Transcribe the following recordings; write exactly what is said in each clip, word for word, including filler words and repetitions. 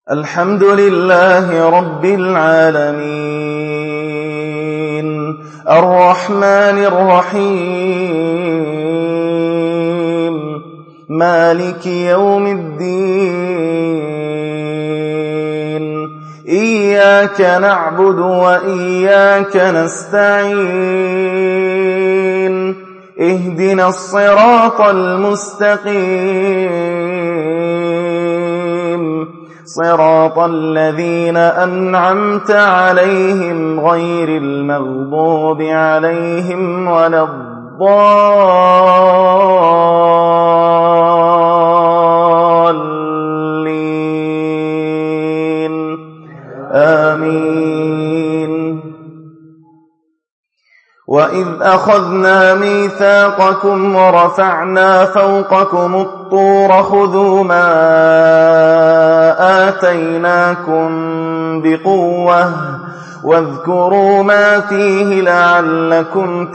الحمد لله رب العالمين الرحمن الرحيم مالك يوم الدين إياك نعبد وإياك نستعين اهدنا الصراط المستقيم صراط الذين أنعمت عليهم غير المغضوب عليهم ولا الضالين آمين. وإذ أخذنا ميثاقكم ورفعنا فوقكم الطور خذوا ما آتيناكم بقوة واذكروا ما فيه لعلكم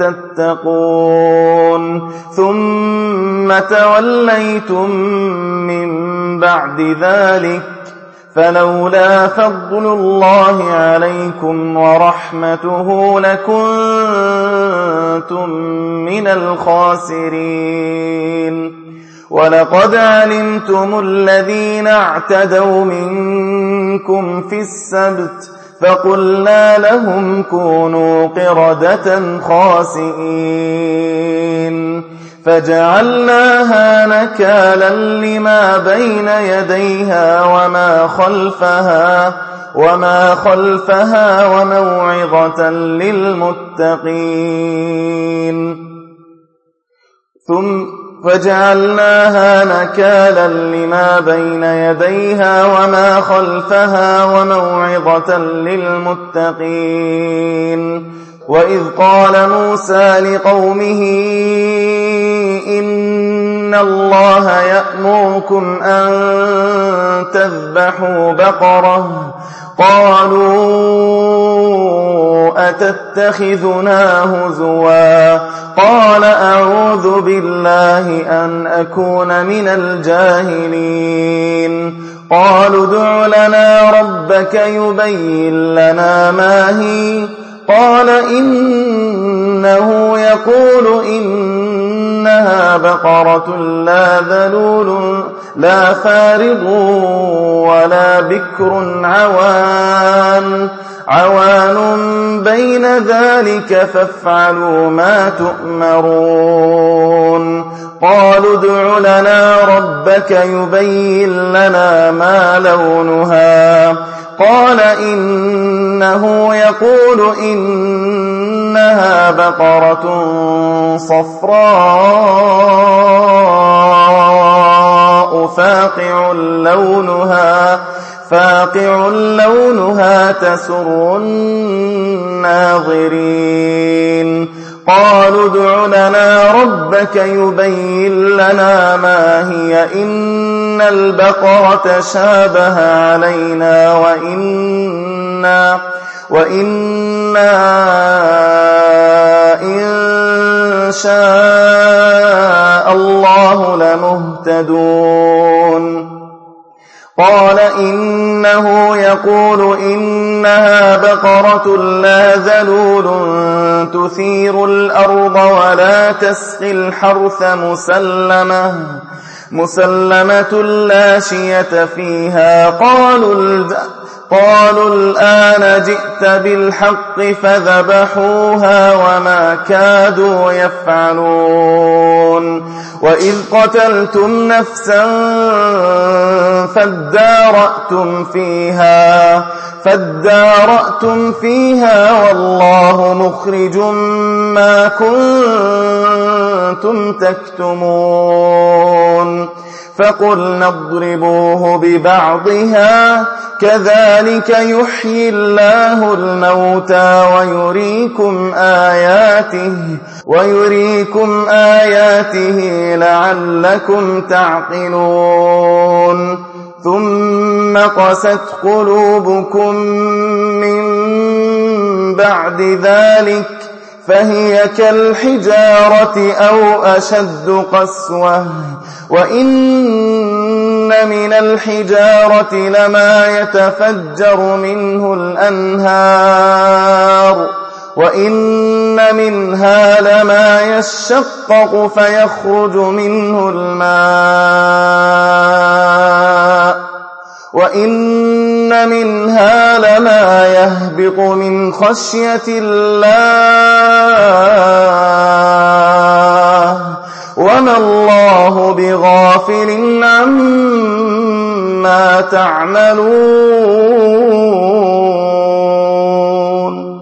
تتقون ثم توليتم من بعد ذلك فلولا فضل الله عليكم ورحمته لكنتم من الخاسرين. ولقد علمتم الذين اعتدوا منكم في السبت فقلنا لهم كونوا قردة خاسئين فجعلناها نكالا لما بين يديها وما خلفها وما خلفها وموعظة للمتقين ثم فجعلناها نكالا لما بين يديها وما خلفها وموعظة للمتقين. وإذ قال موسى لقومه إن الله يأمركم أن تذبحوا بقرة قالوا أتتخذنا هزوا قال أعوذ بالله أن أكون من الجاهلين. قالوا ادع لنا ربك يبين لنا ما هي قال إنه يقول إنها بقرة لا ذلول لا فارض ولا بكر عوان عوان بين ذلك فافعلوا ما تؤمرون. قالوا ادع لنا ربك يبين لنا ما لونها قال إنه يقول إنها بقرة صفراء فاقع لونها فاقع لونها تسر الناظرين. قالوا ادع لنا ربك يبين لنا ما هي إن البقرة شابه علينا وإنا وإنا إن شاء الله لمهتدون. قال إنه يقول إنها بقرة لا ذلول تثير الأرض ولا تسقي الحرث مسلمة مسلمة لا شية فيها. قالوا قالوا الآن جئت بالحق فذبحوها وما كادوا يفعلون. وإذ قتلتم نفسا فادارأتم فيها فادارأتم فيها والله مخرج ما كنتم تكتمون. فقلنا اضربوه ببعضها كذلك يحيي الله الموتى ويريكم آياته ويريكم آياته لعلكم تعقلون. ثم قست قلوبكم من بعد ذلك فهي كالحجارة أو أشد قسوة وإن من الحجارة لما يتفجر منه الأنهار وإن منها لما يشقق فيخرج منه الماء وإن منها لما يهبط من خشية الله وما الله بغافل عما تعملون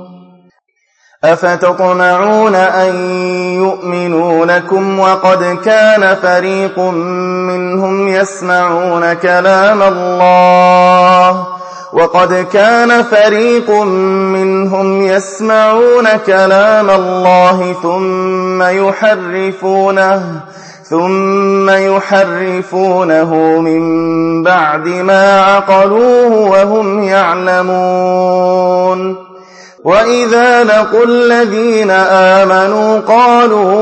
أفتطمعون أن يؤمنوا لكم وقد كان فريق منهم يسمعون كلام الله وقد كان فريق منهم يسمعون كلام الله ثم يحرفونه ثم يحرفونه من بعد ما عقلوه وهم يعلمون وإذا لقوا الذين آمنوا قالوا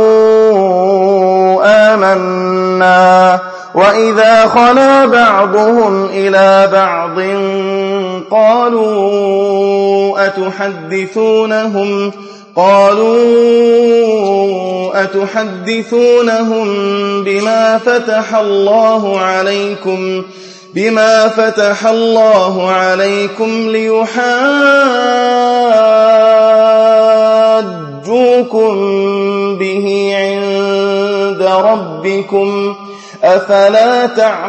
آمنا وإذا خلا بعضهم إلى بعض قالوا أتحدثونهم قالوا أتحدثونهم بما فتح الله عليكم بما فتح الله عليكم ليحاجوكم به عند ربكم أفلا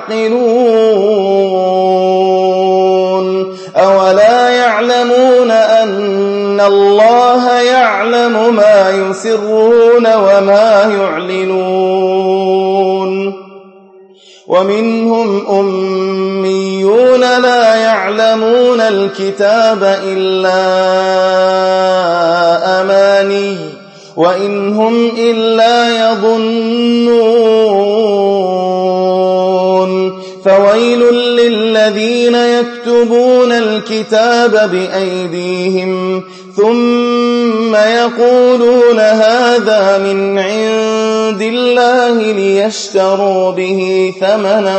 تعقلون أولا يعلمون أن الله يعلم ما يسرون وما يعلنون ومنهم أميون لا يعلمون الكتاب إلا أماني وإن هم إلا يظنون فويل للذين يكتبون الكتاب بأيديهم ثم يقولون هذا من عند الله ليشتروا به ثمنا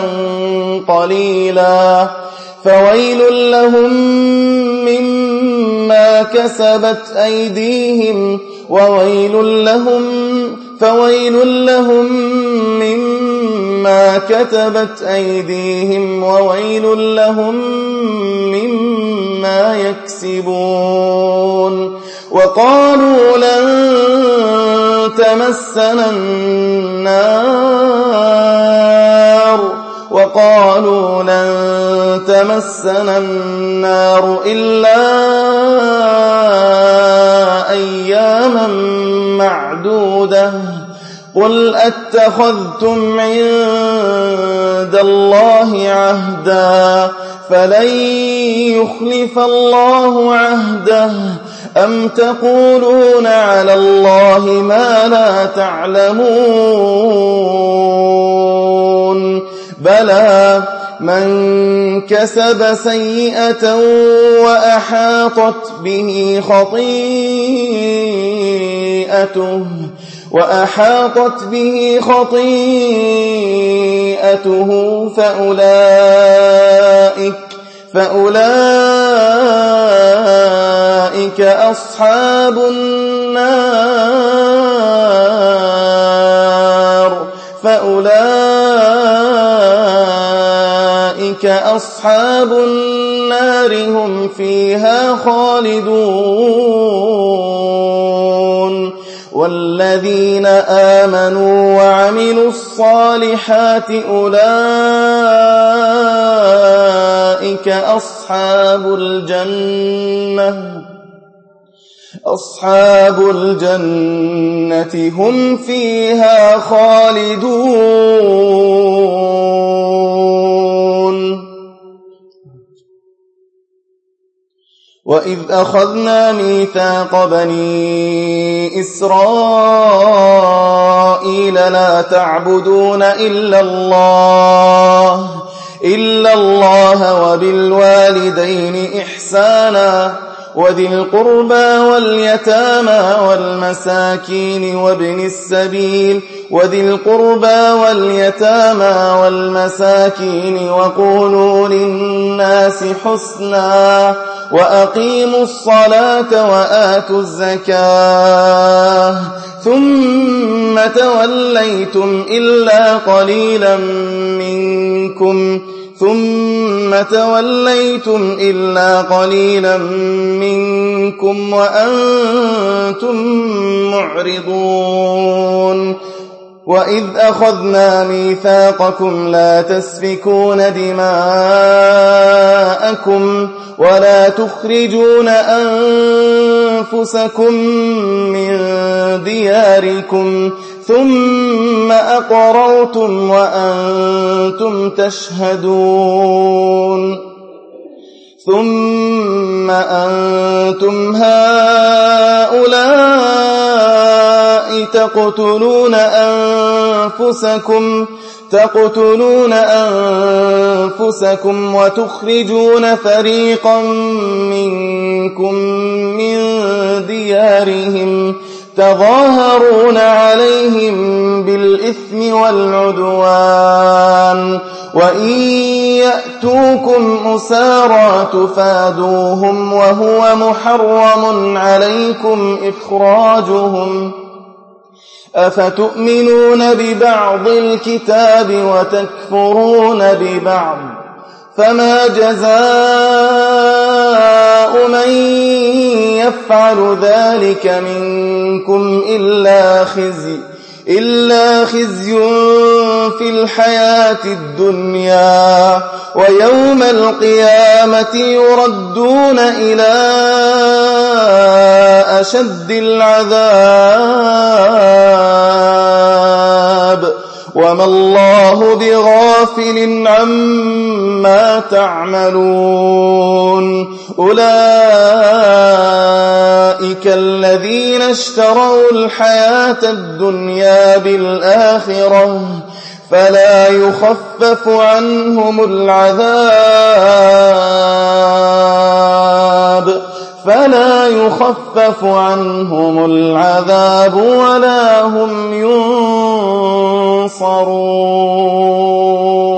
قليلا فويل لهم مما كسبت أيديهم وويل لهم فويل لهم مما كتبت أيديهم وويل لهم مما يكسبون وقالوا لن تمسنا النار وقالوا لن تمسنا النار إلا أياما معدودة قل أتخذتم عند الله عهدا فلن يخلف الله عهده أم تقولون على الله ما لا تعلمون بلى من كسب سيئة وأحاطت به خطيئته وأحاطت به خطيئته فأولئك فأولئك أصحاب النار فأولئك أصحاب النار هم فيها خالدون والذين آمنوا وعملوا الصالحات أولئك أصحاب الجنة أصحاب الجنة هم فيها خالدون وإذ أخذنا ميثاق بني إسرائيل لا تعبدون إلا الله إلا الله وبالوالدين إحسانا وذي القربى واليتامى والمساكين وابن السبيل وذي القربى واليتامى والمساكين وقولوا للناس حسنا وأقيموا الصلاة وآتوا الزكاة ثم توليتم إلا قليلا منكم ثم توليتم إلا قليلا منكم وأنتم معرضون وإذ أخذنا ميثاقكم لا تسفكون دماءكم ولا تخرجون أنفسكم من دياركم ثم أقررتم وأنتم تشهدون ثم أنتم هؤلاء تقتلون أنفسكم تقتلون أنفسكم وتخرجون فريقا منكم من ديارهم تظاهرون عليهم بالإثم والعدوان وإن يأتوكم أسارى تفادوهم وهو محرم عليكم إخراجهم أفتؤمنون ببعض الكتاب وتكفرون ببعض فما جزاء من يفعل ذلك منكم إلا خزي إلا خزي في الحياة الدنيا ويوم القيامة يردون إلى أشد العذاب وما الله بغافل عما تعملون أولئك الذين اشتروا الحياة الدنيا بالآخرة فلا يخفف عنهم العذاب فلا يخفف عنهم العذاب ولا هم ينصرون